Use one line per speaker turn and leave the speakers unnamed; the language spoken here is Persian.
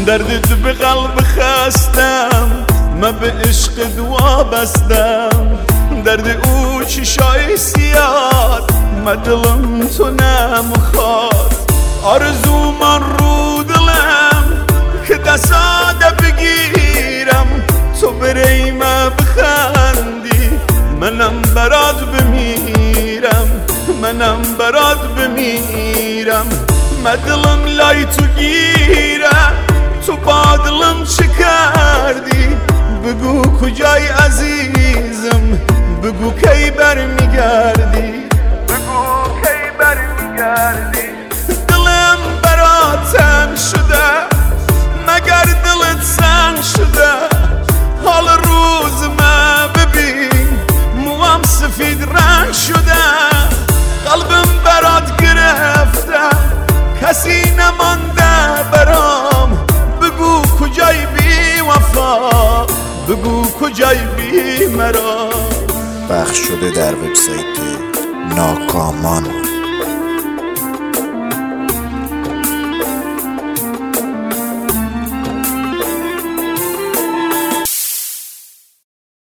دردت به قلب خستم، من به عشق دعا بستم. درد او چشای سیاد، من دلم تو نمیخواد. آرزو من رو دلم که دستاده بگیرم، تو برای من بخندی منم برات بمیرم، منم برات بمیرم. من دلم لای تو گیره، تو با دلم چه کردی؟ بگو کجای عزیزم، بگو کی برمیگردی، بگو کی برمیگردی. دلم برات تنگ شده، مگر دلت سنگ شده؟ حال روز من ببین، موام سفید رنگ شده. قلبم برات گرفته، کسی نمانده برام. بگو کجای بی وفا، بگو کجای بی مرام.
پخش شده در وبسایت ناکامان.